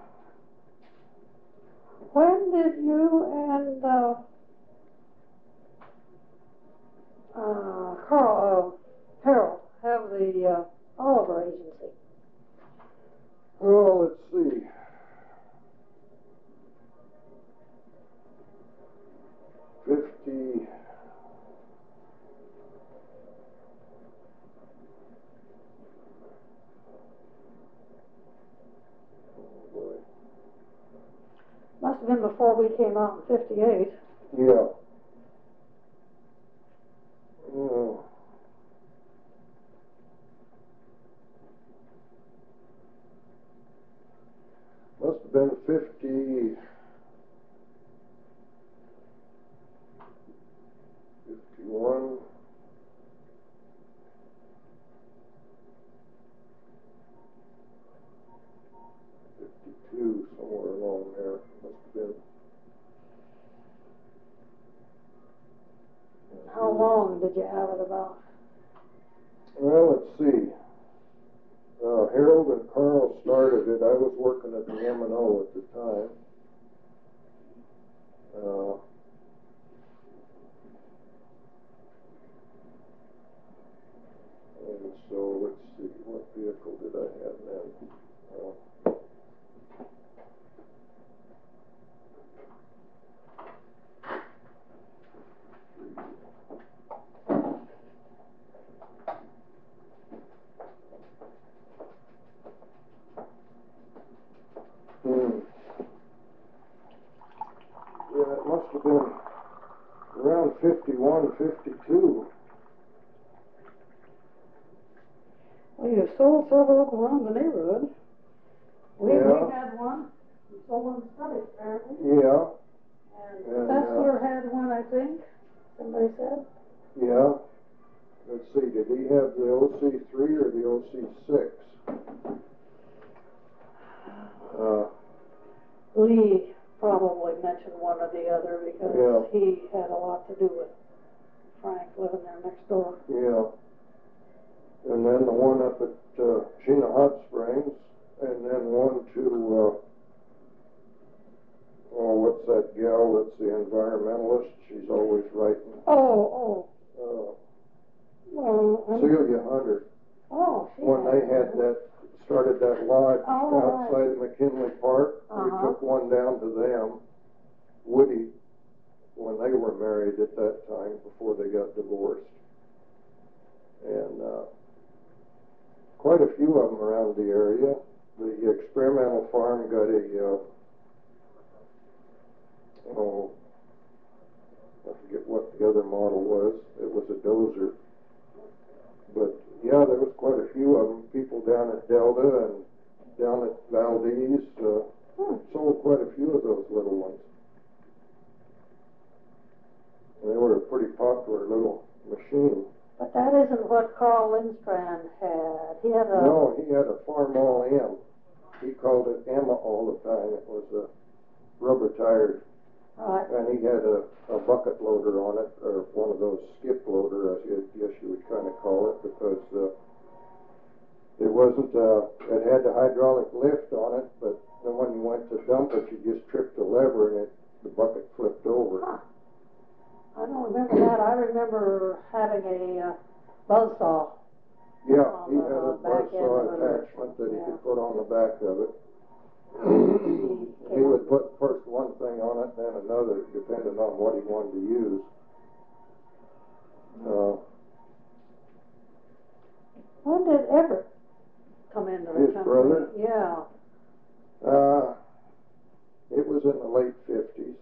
When did you and Harold have the Oliver Agency? Oh, let's see. Must have been before we came out in 58. Yeah. Oh. Must have been 50. 51. Somewhere along there. Must have been. How long did you have it about? Well, let's see. Harold and Carl started it. I was working at the M&O at the time. And so, let's see. What vehicle did I have then? Yeah, it must have been around 51, 52. Well, you sold several up around the neighborhood. We had one. We sold one in Study, apparently. Yeah. And Fessler had one, I think. Somebody said. Yeah. Let's see, did he have the OC3 or the OC6? Lee probably mentioned one or the other because he had a lot to do with Frank living there next door. Yeah. And then the one up at Sheena Hot Springs, and then one to, what's that gal that's the environmentalist? She's always writing. Celia Hunter. When they had started that lodge outside of McKinley Park, we took one down to them. Woody, when they were married at that time, before they got divorced. And quite a few of them around the area. The experimental farm got I forget what the other model was. It was a dozer. But yeah, there was quite a few of them. People down at Delta and down at Valdez sold quite a few of those little ones. And they were a pretty popular little machine. But that isn't what Carl Lindstrand had. He had a... No, he had a Farmall M. He called it Emma all the time. It was a rubber tire. Right. And he had a bucket loader on it, or one of those skip loader, I guess you would kind of call it, because it wasn't, it had the hydraulic lift on it, but then when you went to dump it, you just tripped the lever and the bucket flipped over. Huh. I don't remember that. I remember having a buzzsaw. Yeah, he On had the a back end buzzsaw of it. attachment that he Yeah. could put on the back of it. He Yeah. would put first one thing on it, then another, depending on what he wanted to use. When did Everett come into the His country? brother? Yeah. It was in the late 50s.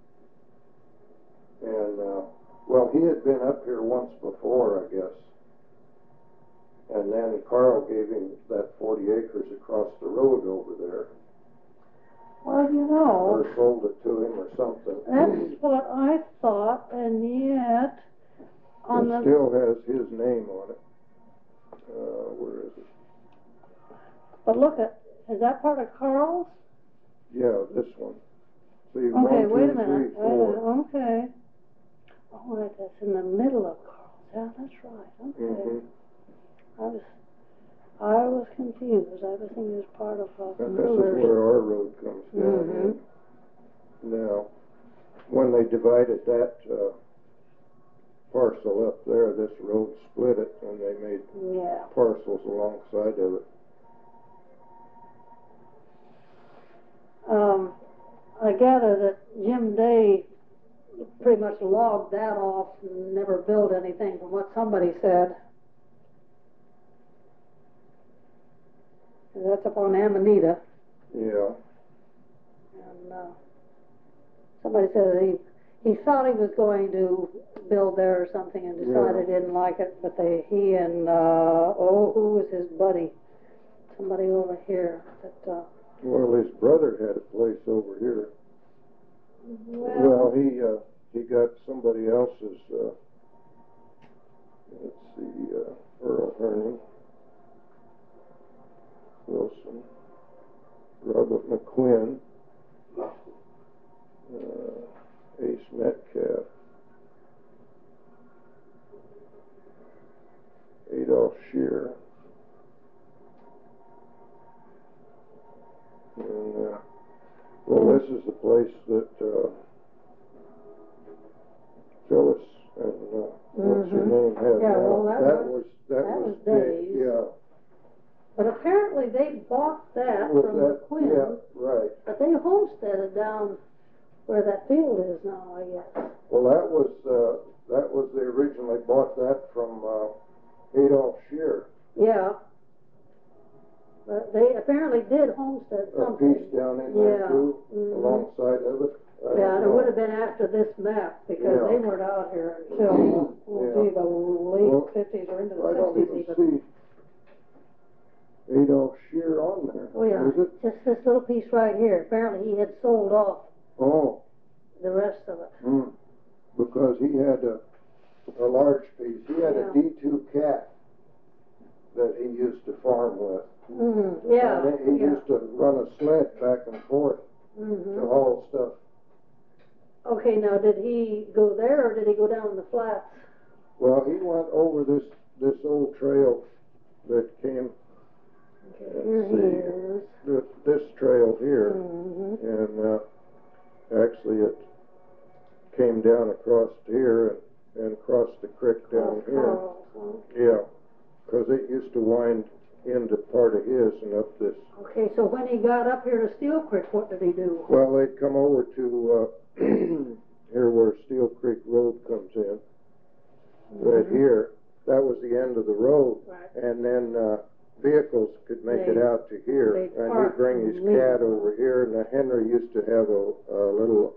And, well, he had been up here once before, I guess. And then Carl gave him that 40 acres across the road over there. Well, you know, Or sold it to him or something. that's what I thought, and yet on It the... still has his name on it. Where is it? But look at, is that part of Carl's? Yeah, this one. See, Okay, 1, 2, wait a 3, minute. 4. Okay. Oh, right, that's in the middle of Carl's. Yeah, that's right. Okay. Mm-hmm. I was confused. I was thinking it was part of And this is Miller's. where our road comes down in. Now, when they divided that parcel up there, this road split it, and they made parcels alongside of it. I gather that Jim Day pretty much logged that off and never built anything from what somebody said. That's up on Amanita. Yeah. And somebody said he thought he was going to build there or something and decided he didn't like it, but he and who was his buddy? Somebody over here that Well, his brother had a place over here. well, he got somebody else's, let's see, Earl Herning, Wilson, Robert McQuinn, Ace Metcalf, Adolph Shear, and well, this is the place that Phyllis and what's her name had. Yeah, now. well, that was Dave's. Yeah. But apparently they bought that With from that, McQuinn. yeah, right. But they homesteaded down where that field is now, I guess. Well, that was they originally bought that from Adolph Shear. Yeah. But they apparently did homestead A something. piece down in there too, alongside of it. Yeah, and it would have been after this map because they weren't out here until the late 50s or into the 60s I don't even see Adolph Shear on there. Oh yeah, Is it? just this little piece right here. Apparently he had sold off the rest of it. Because he had a large piece. He had a D2 cat that he used to farm with. Yeah. And he used to run a sled back and forth to haul stuff. Okay, now did he go there or did he go down the flats? Well, he went over this old trail that came. Okay, here he is. This trail here, and actually it came down across here and crossed the creek down here. Yeah, because it used to wind into part of his and up this. Okay, so when he got up here to Steel Creek, what did he do? Well, they'd come over to here where Steel Creek Road comes in. Right here, that was the end of the road, and then vehicles could make it out to here, and he'd bring his cat over here, and Henry used to have a little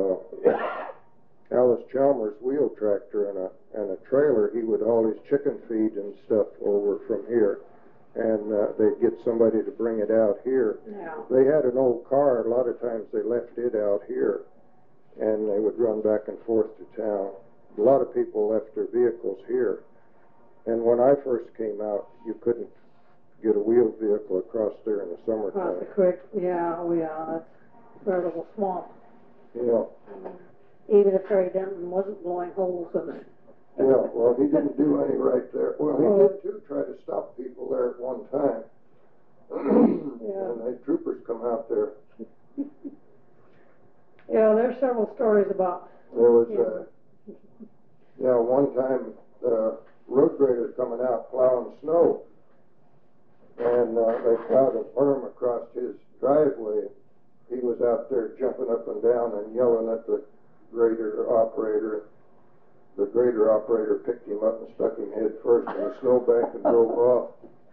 Alice Chalmers wheel tractor and a trailer. He would haul his chicken feed and stuff over from here, and they'd get somebody to bring it out here. They had an old car. A lot of times they left it out here, and they would run back and forth to town. A lot of people left their vehicles here, And when I first came out, you couldn't get a wheeled vehicle across there in the Across the summertime. creek, yeah, oh yeah, that's a veritable swamp. Yeah. Even if Harry Denton wasn't blowing holes in it. Yeah, well, he didn't do any right there. Well, he did too, try to stop people there at one time. Yeah. And the troopers come out there. Yeah, there's several stories about. There was, Yeah. one time, road grader coming out plowing snow. And, they plowed a berm across his driveway. He was out there jumping up and down and yelling at the grader operator. The grader operator picked him up and stuck him head first in the snowbank and drove off.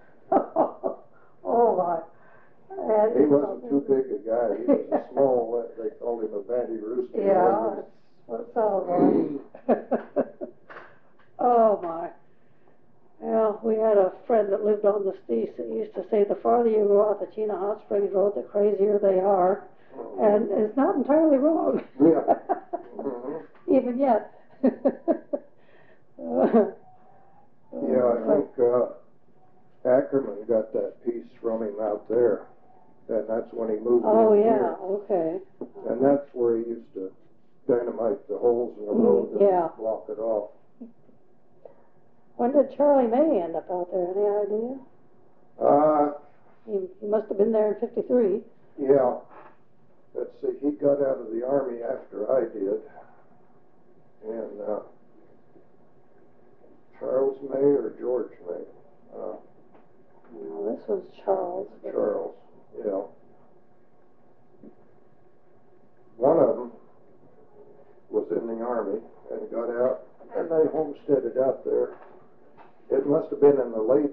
Oh my. He wasn't too big a guy. He was a small, they called him a banty rooster. Yeah, that's what it sounds like. Oh my. Well, we had a friend that lived on the east that used to say the farther you go out the Chena Hot Springs Road, the crazier they are. And it's not entirely wrong. Yeah. Even yet. Yeah, I think Ackerman got that piece from him out there. And that's when he moved Oh, in yeah, here. okay. And that's where he used to dynamite the holes in the road and Yeah. block it off. When did Charlie May end up out there? Any idea? He must have been there in 53. Yeah. Let's see, he got out of the Army after I did. And Charles May or George May? No, this was Charles. Charles, yeah. One of them was in the Army and got out, and they homesteaded out there. It must have been in the late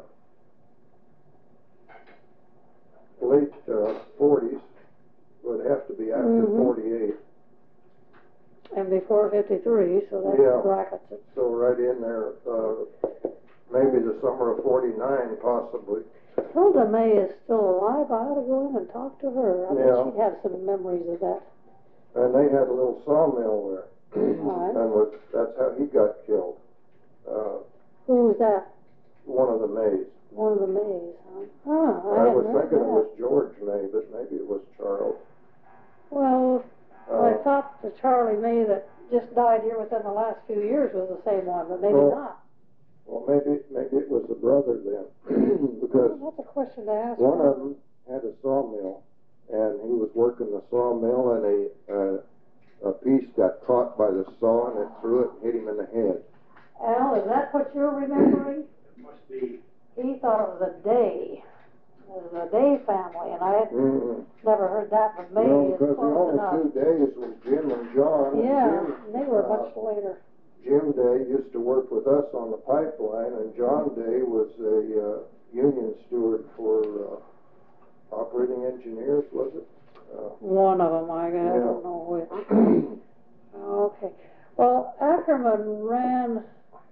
40s. Would have to be after 48. And before 53, so that Yeah. brackets it. So right in there, maybe the summer of 49, possibly. Hilda May is still alive. I ought to go in and talk to her. I Yeah. think she'd have some memories of that. And they had a little sawmill there. Right. And that's how he got killed. Who was that? One of the Mays. One of the Mays, huh? Huh, I hadn't was heard thinking it that. was George May, but maybe it was Charles. Well, I thought the Charlie May that just died here within the last few years was the same one, but maybe not. Well, maybe it was the brother then, because Well, that's a question to ask. one her. of them had a sawmill, and he was working the sawmill, and a piece got caught by the saw, and it threw it and hit him in the head. Al, is that what you're remembering? It must be. He thought it was a day. It was a day family, and I had never heard that, but maybe No, it's because the close only enough. 2 days was Jim and John. Yeah, and Jim, they were much later. Jim Day used to work with us on the pipeline, and John Day was a union steward for operating engineers, was it? One of them, I don't know which. Okay. Well, Ackerman ran.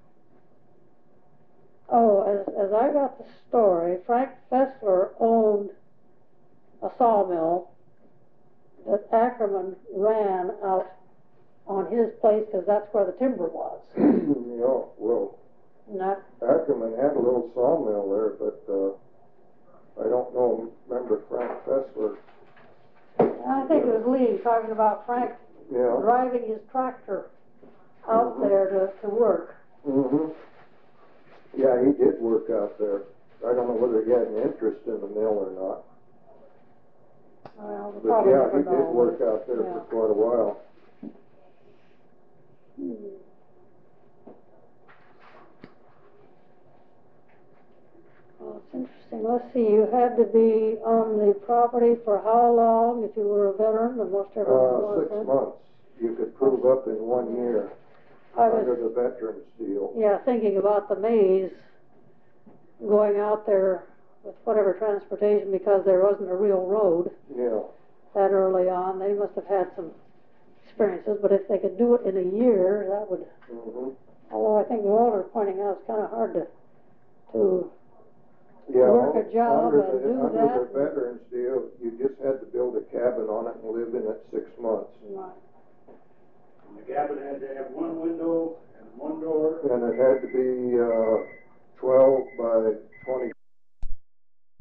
Oh, as I got the story, Frank Fessler owned a sawmill that Ackerman ran out on his place because that's where the timber was. Yeah, well, Not. Ackerman had a little sawmill there, but I don't remember Frank Fessler. I think it was Lee talking about Frank driving his tractor out there to work. Yeah, he did work out there. I don't know whether he had an interest in the mill or not. Well, But yeah, he did work out there for quite a while. Well, it's interesting. Let's see, you had to be on the property for how long if you were a veteran? And most everyone was. 6 months. You could prove up in 1 year under the veterans deal. Yeah, thinking about the Mays going out there with whatever transportation because there wasn't a real road. Yeah. That early on, they must have had some experiences, but if they could do it in a year, that would. Although I think Walter's pointing out it's kind of hard to work a job and do that. Under the veterans deal, you just had to build a cabin on it and live in it 6 months. Right. And the cabin had to have one window and one door and it had to be 12 by 20